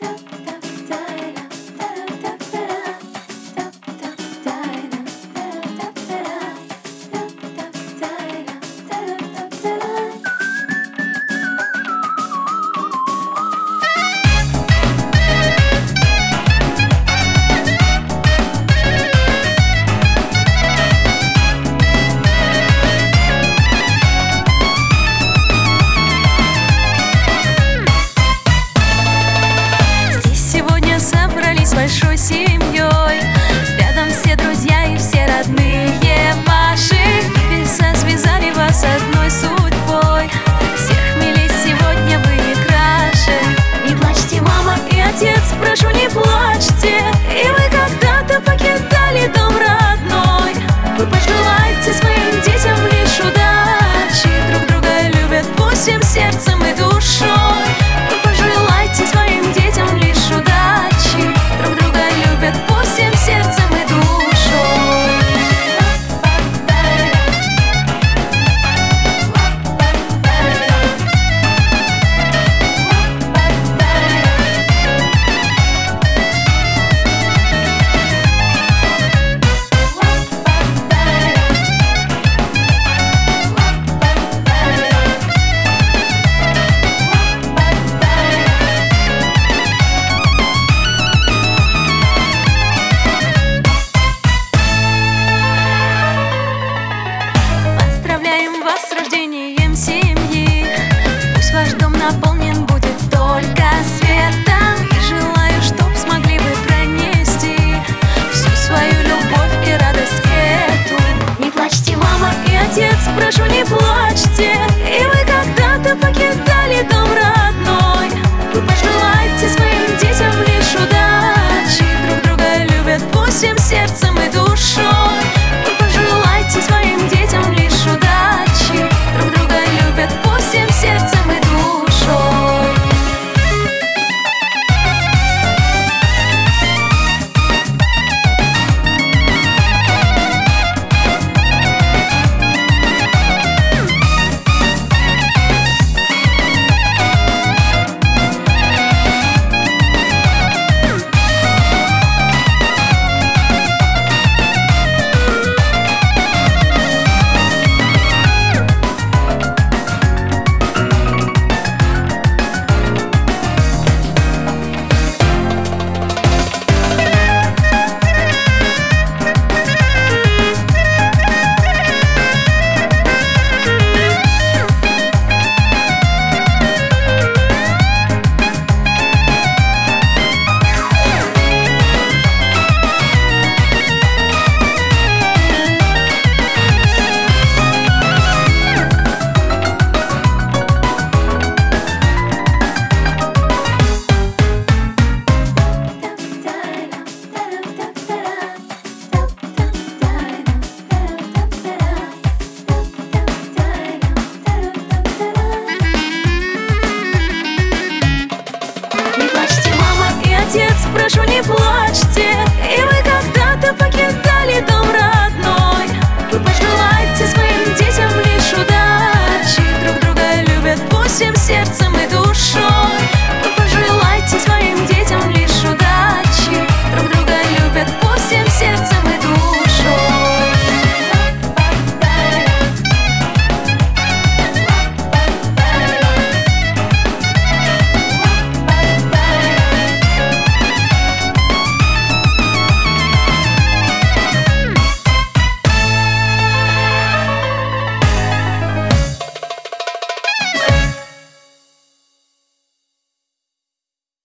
Большой семьей, рядом все друзья и все родные ваши. Небеса связали вас одной судьбой. Всех милей сегодня вы не краше. Не плачьте, мама и отец, прошу, не плачьте. И вы когда-то покидали дом родной. Вы пожелайте своим детям лишь удачи. Друг друга любят пусть всем сердцем и душой. Вы пожелайте своим детям лишь удачи. Друг друга любят пусть всем сердцем и душой. Вас с рождением семьи. Пусть ваш дом наполнен будет только светом. И желаю, чтоб смогли вы пронести всю свою любовь и радость эту. Не плачьте, мама и отец, прошу, не плачьте. И вы когда-то покидали дом родной. Вы пожелайте своим детям лишь удачи. Друг друга любят пусть всем сердцем и душой. Вы пожелайте своим детям лишь удачи. Друг друга любят пусть всем сердцем и душой. Прошу, не плачьте. И вы когда-то покидали дом родной. Вы пожелайте своим детям лишь удачи. Друг друга любят пусть всем сердцем и